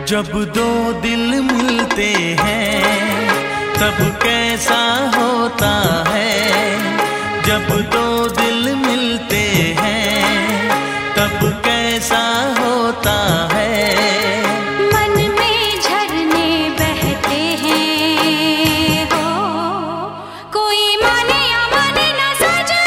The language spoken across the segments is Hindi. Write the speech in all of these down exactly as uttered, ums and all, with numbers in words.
जब दो दिल मिलते हैं तब कैसा होता है। जब दो दिल मिलते हैं तब कैसा होता है। मन में झरने बहते हैं हो, कोई माने या माने ना सजना।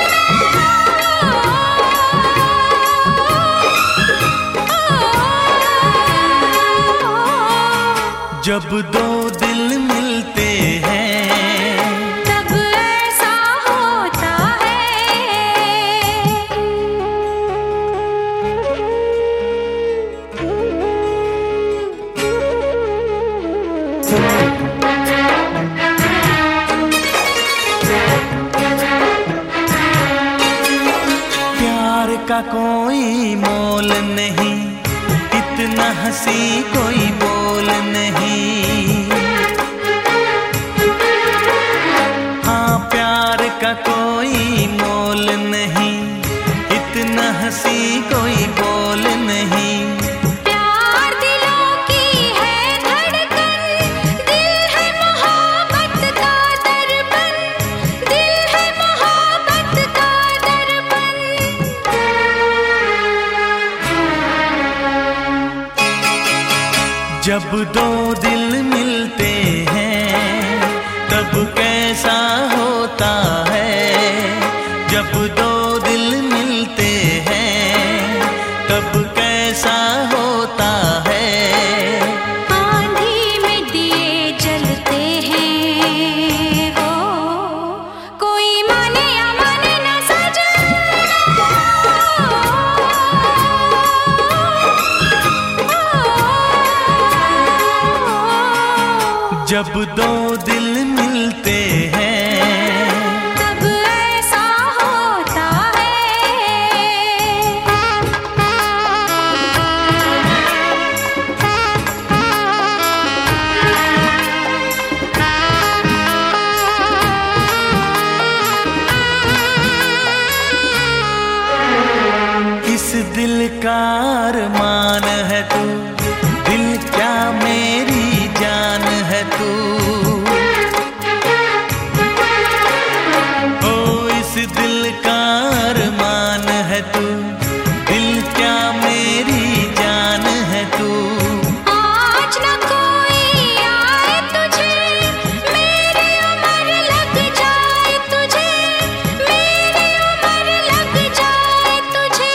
जब दो दिल मिलते हैं तब ऐसा होता प्यार का कोई मोल नहीं, इतना हंसी कोई बोल नहीं। हाँ, प्यार का कोई मोल नहीं, इतना हंसी कोई बोल नहीं। प्यार दिलों की है धड़कन, दिल है मोहब्बत का दर्पण, दिल है मोहब्बत का दर्पण। जब दो दिल मिलते हैं तब कैसा होता है। जब दो दिल मिलते हैं तब कैसा होता है। आंधी में दिए जलते हैं हो, कोई माने या माने ना सजना। जब दो दिल मिलते हैं तब ऐसा होता है। इस दिल का अरमान है तू, दिल क्या मेरी जान है तू। ओ इस दिल का अरमान है तू, दिल क्या मेरी जान है तू। आज न कोई आए तुझे, मेरी उम्र लग जाए तुझे, मेरी उम्र लग जाए तुझे।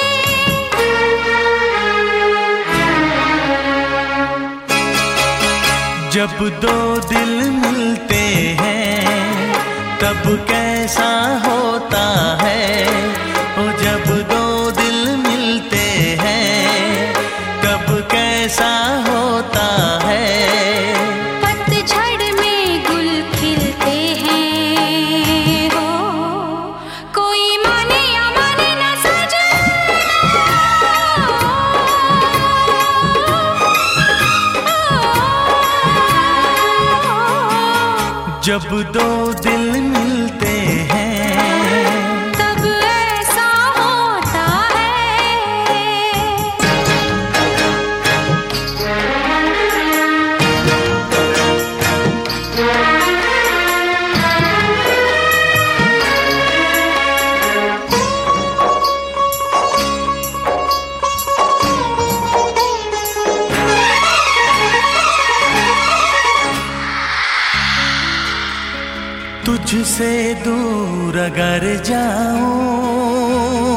जब दो दिल मिलते हैं तब कैसा होता है। ओ जब दो दिल मिलते हैं तब कैसा होता है। पतझड़ में गुल खिलते हैं हो, कोई माने या माने ना सजना। जब दो दिल मिलते हैं तब ऐसा होता तुझसे दूर अगर जाऊं,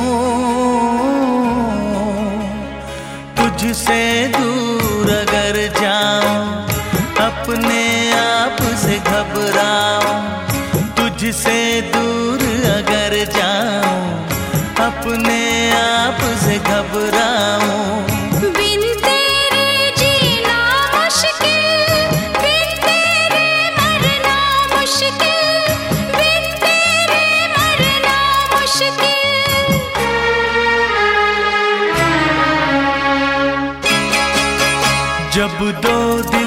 तुझसे दूर अगर जाऊं, अपने आप से घबराऊं। तुझसे दूर अगर जाऊं, अपने आप से घबराऊं। बिन तेरे जीना मुश्किल, बिन तेरे मरना मुश्किल, बिन तेरे मरना मुश्किल। जब दो दिल